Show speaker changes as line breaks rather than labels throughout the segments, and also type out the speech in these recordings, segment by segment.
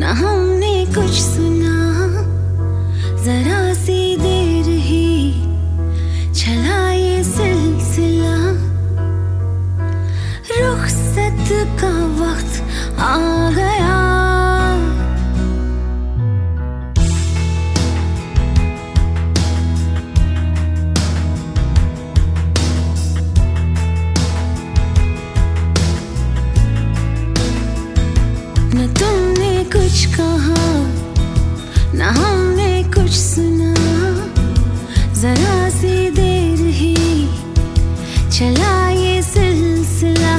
ना हमने कुछ सुना, जरा सी देर ही चला ये सिलसिला। रुखसत का वक्त आ गया, न तुमने कुछ कहा, न हमने कुछ सुना, जरा सी देर ही चला ये सिलसिला।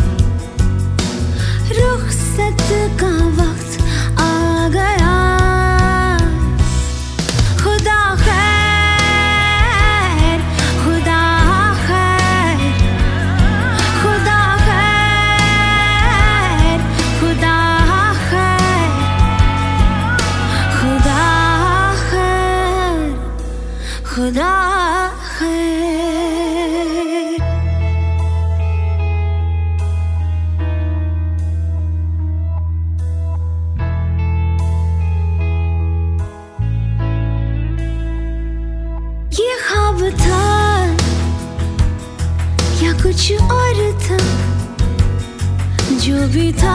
रुखसत का वक्त आ गया, खुदा खैर, खुदा खैर, खुदा खैर, खुदा खैर, खुदा खैर, खुदा खैर। ये ख्वाब था या कुछ और था, जो भी था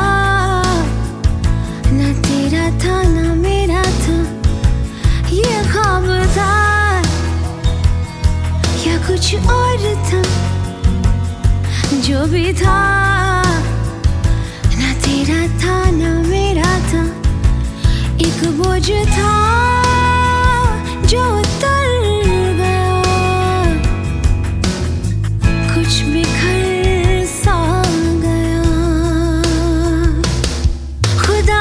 न तेरा था न मेरा था। ये ख्वाब था या कुछ और था, जो भी था न तेरा था न मेरा था। एक बोझ था जो उतर गया, कुछ बिखर सा गया। खुदा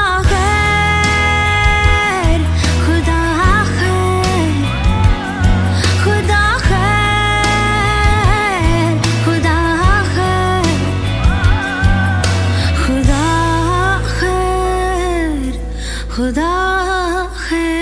खैर, खुदा खैर, खुदा खैर, खुदा खैर, खुदा खैर, खुदा खैर।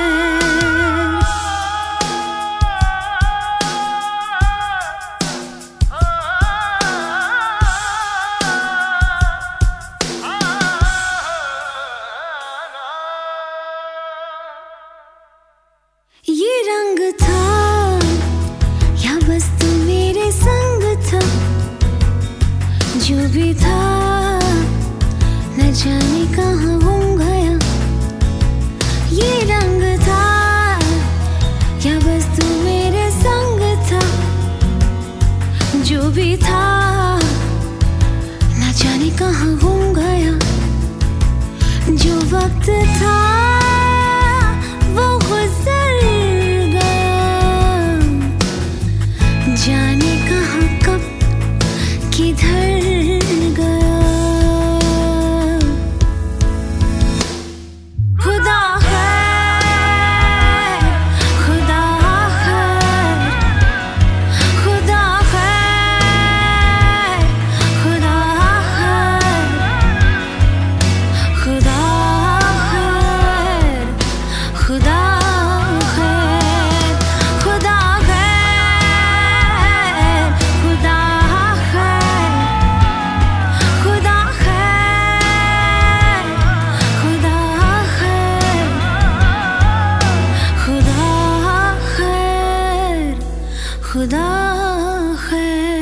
ये रंग था या बस तू मेरे संग था, जो भी था न जाने कहाँ गुम गया। ये रंग था या बस तू मेरे संग था, जो भी था न जाने कहाँ गुम गया। जो वक्त था वो गुजर गया, जाने कहाँ कब किधर गया। खुदा खैर, खुदा खैर, खुदा खैर, खुदा खैर, खुदा खैर, खुदा खैर, खुदा खैर, खुदा खैर, खुदा खैर, खुदा खैर, खुदा खैर, खुदा खैर।